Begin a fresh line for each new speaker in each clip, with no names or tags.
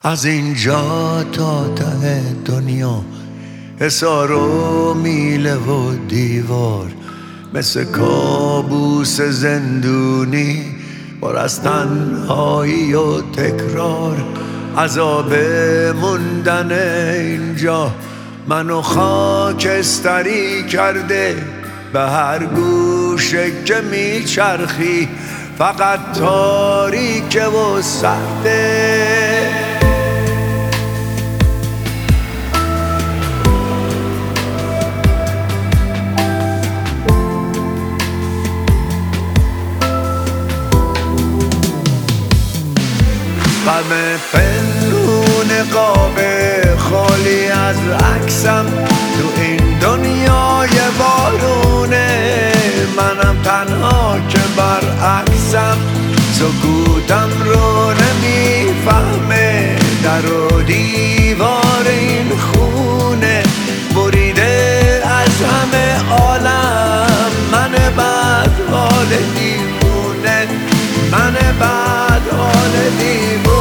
از اینجا تا ته دنیا حصار و میله و دیوار مثل کابوس زندونی پر از تنهایی و تکرار. عذاب موندن اینجا منو خاکستری کرده، به هر گوشه که میچرخی فقط تاریکه و سرده. غم پنهون قاب خالی از عکسم تو این دنیای بارونه، منم تنها که برعکسم، سکوتم رو نمیفهمه، در و دیوار این خونه بریده از همه عالم. من بد حال دیوونه، من بد حال دیوونه.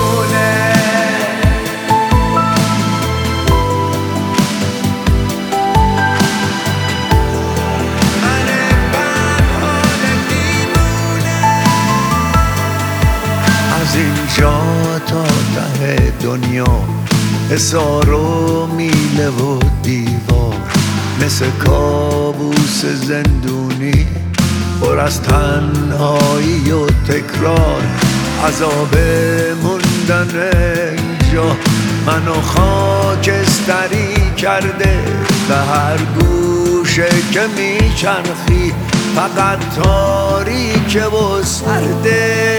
از اینجا تا ته دنیا حصار و میله و دیوار مثل کابوس زندونی پر از تنهایی و تکرار. عذاب موندن اینجا منو خاکستری کرده، به هر گوشه که میچرخی فقط تاریکه و سرده.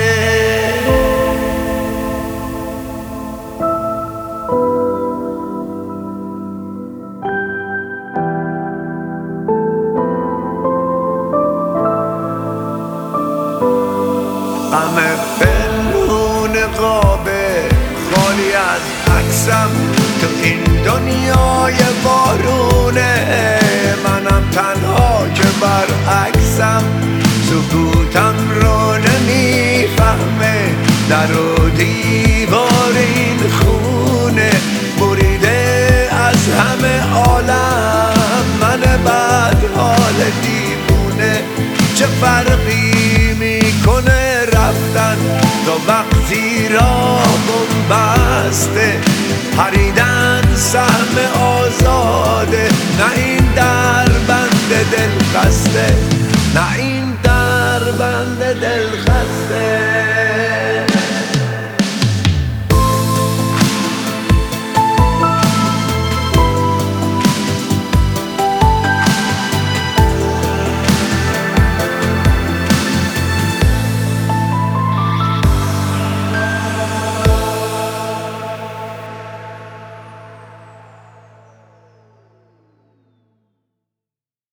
غم پنهون قاب خالی از عکسم تو این دنیای بارونه، منم تنها که برعکسم، سکوتم رو نمیفهمه، در و دیوار این خونه بریده از همه عالم. من بد حال دیوونه، چه فرقی میکنه رفتن تا وقتی راه بسته، پریدن سهم آزاده، نه این در بند دل خسته، نه این